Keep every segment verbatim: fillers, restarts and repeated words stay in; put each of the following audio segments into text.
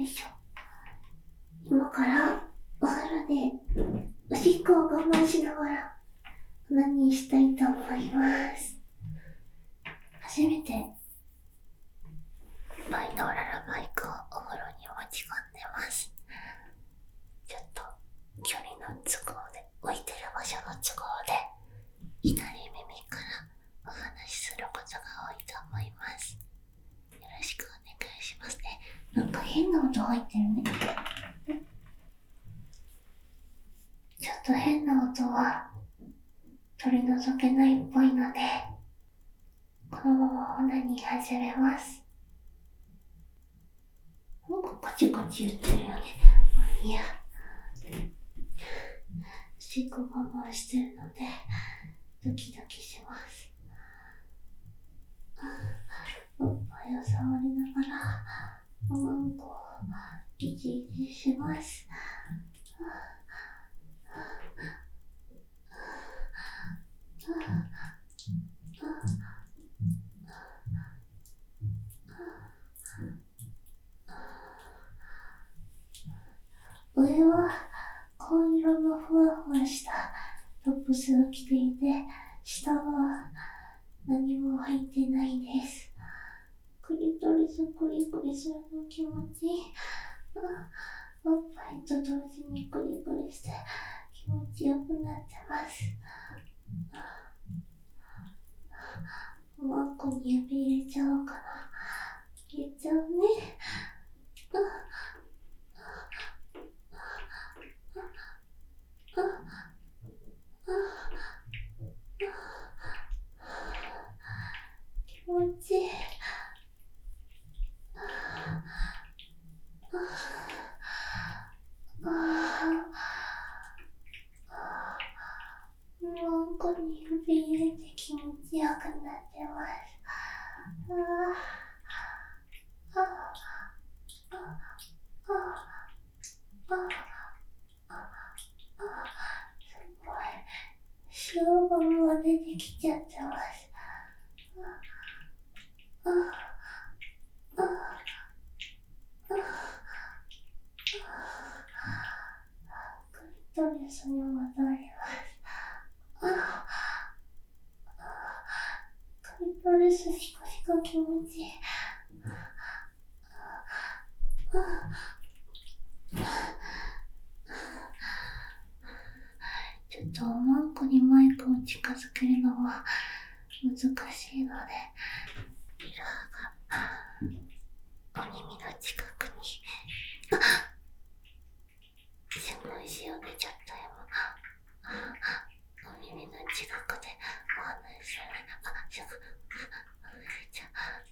よいしょ。今からお風呂でおしっこを我慢しながら何したいと思います。初めてバイノーラルマイクをお風呂に持ち込んでます。ちょっと距離の都合で、置いてる場所の都合で左耳からお話しすることが多いと思います。よろしくお願いしますね。なんか変な音入ってるね。ちょっと変な音は取り除けないっぽいので、このままオナニー始めます。なんかカチカチ言ってるよね。まあいいや。おしっこ我慢してるのでドキドキします。おっぱいを触りながらおまんこをいじいじします。上は紺色のふわふわしたトップスを着ていて、下は何も入ってないです。クリトリスクリクリするの気持ちいい。おっぱいと同時にクリクリして気持ちよくなってます。おまんこに指入れちゃおうかな。入れちゃうね。気持ちいい。おまんこに指入れて気持ちよくなってます。ああああああ、すごい。塩分も出てきちゃってます。あああクリトリスに戻ります。あクリトリスシコシコ気持ちいい。ちょっとおまんこにマイクを近づけるのは難しいので、ミラーがお耳の近くに。すごい塩出ちゃったよ。お耳の近くでお話しする。あ、すぐじゃあ、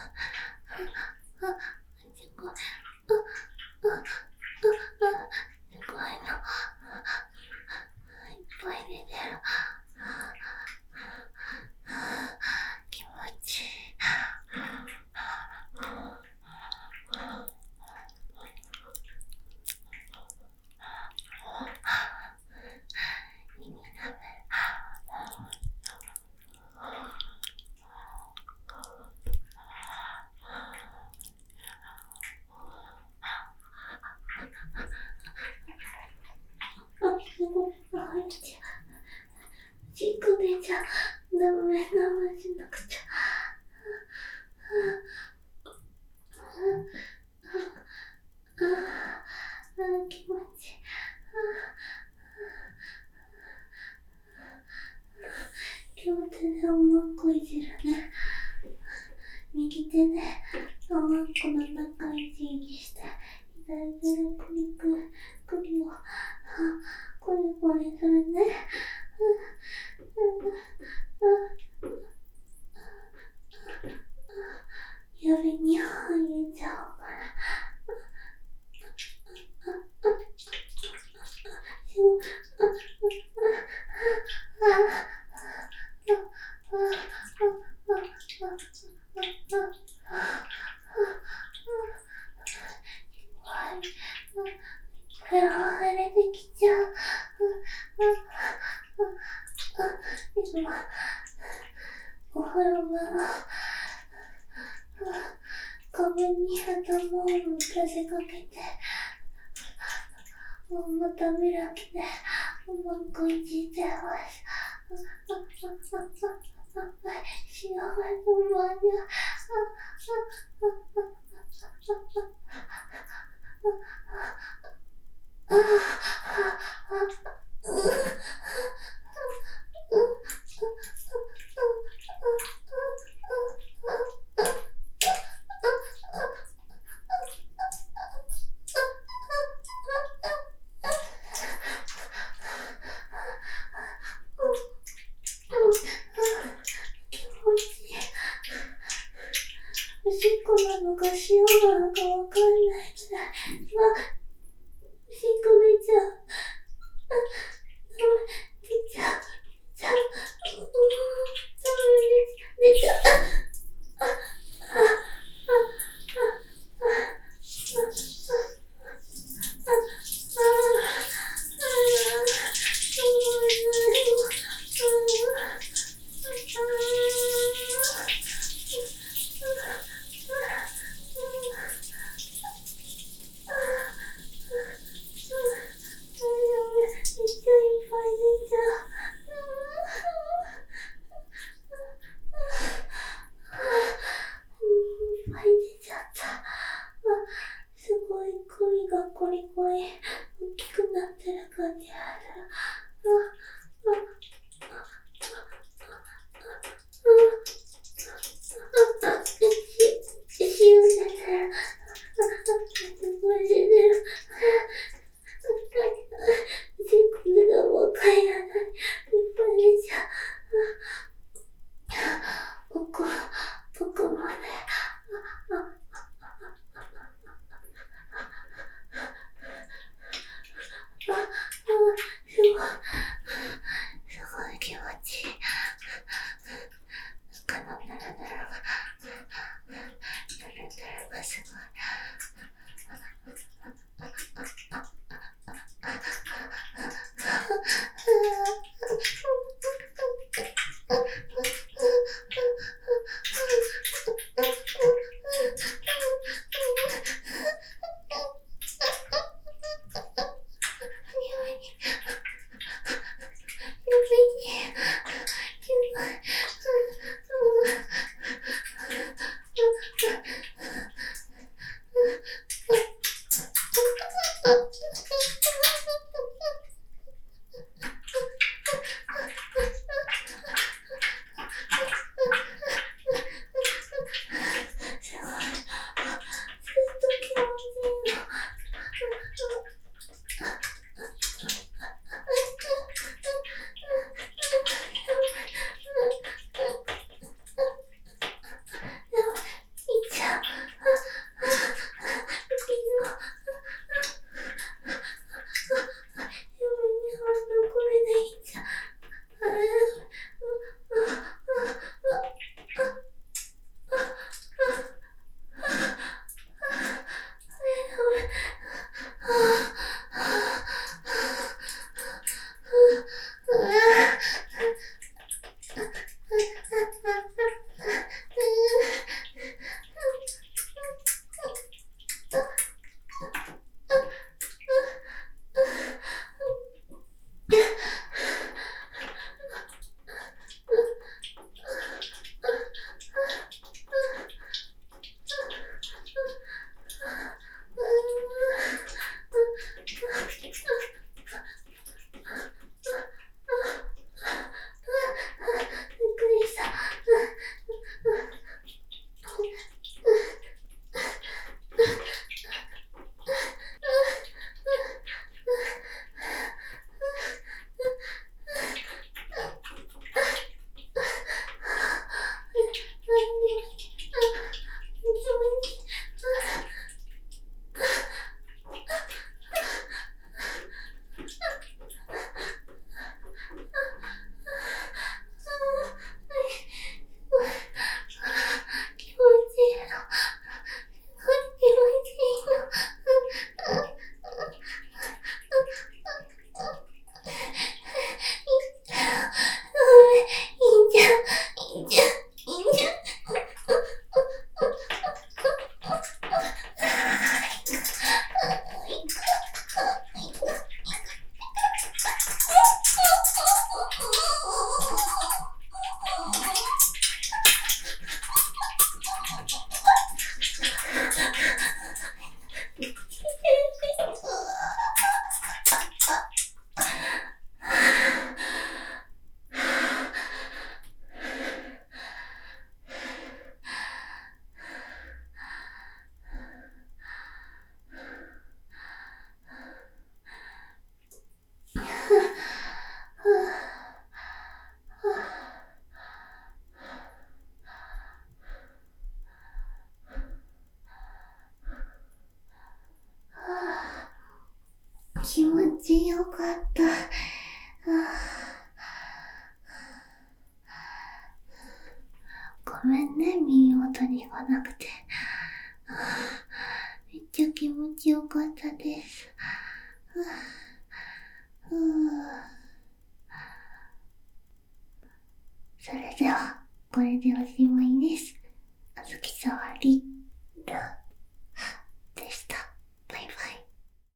すごい。すごいの。いっぱい出てる。気持ちいい。耳なめ。あ、すごい。あ、入っちゃう。ちく出ちゃう。ダメ、ダメしなくちゃ。あ、気持ちいい。両手でおまんこいじるね。右手でおまんこの中いじいじして、左手でクリクリクリをコリコリするね。指に入れちゃおうかな。これは腫れてきちゃう。今お風呂場の壁に頭を向かせかけて、もうまた開きで、もう食いついてます。幸せの間におしっこなのか塩なのかわかんないくらい。あ、おしっこ出ちゃう。出ちゃう。出ちゃう。出ちゃう。コリコリ大きくなってる感じある。塩出てる。すごい出てる。これがもう帰らない。いっぱい出ちゃう。ここ、ここまで。すごい、すごい気持ちいい。このヌルヌルが、ヌルヌルがすごい。 ちよかった。ごめんね、耳元に来なくて。めっちゃ気持ちよかったです。それでは、これでおしまいです。あずきさわりる。